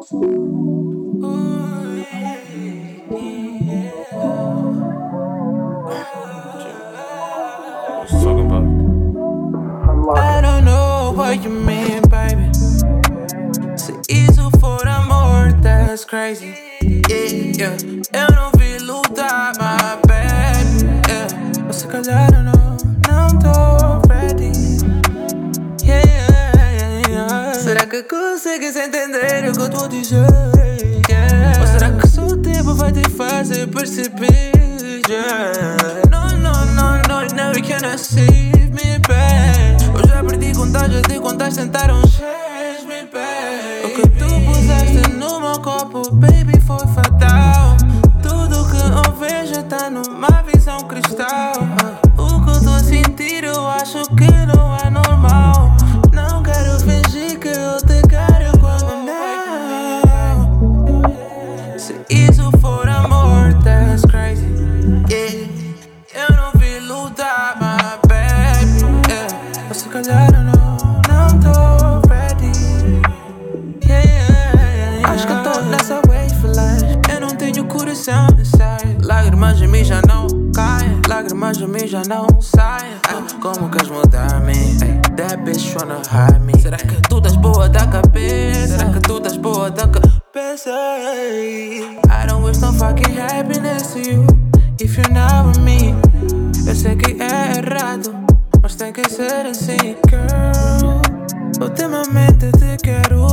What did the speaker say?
Talking about. I don't know what you mean, baby. Se isso for amor, that's crazy. Yeah. Eu não vi lutar, my bad. Yeah. Ou se calhar eu não tô ready. Yeah. Será que consegues entender o que eu tô a dizer? Yeah. Ou será que só o tempo vai te fazer perceber? Yeah. No, you cannot save me back. Eu já perdi contagens de quantas tentaram change me back. O que tu puseste no meu copo, baby, foi fatal. Tudo que eu vejo tá numa visão cristal. O que eu tô a sentir eu acho que não é normal. Não quero fingir que eu te quero quando não. Se isso for amor, that's crazy. Yeah. Eu não vi lutar, my baby. Yeah. Ou se calhar eu não tô ready. Yeah. Acho que eu tô nessa wave for life. Eu não tenho coração inside. Lágrimas de mim já não caem. Lágrimas de mim já não saem. Como queres mudar-me? That bitch tryna hide me. Será que tu estás boa da cabeça? Será que tu estás boa da cabeça? I don't wish no fucking happiness to you if you're not with me. Eu sei que é errado, mas tem que ser assim, girl. Ultimamente te quero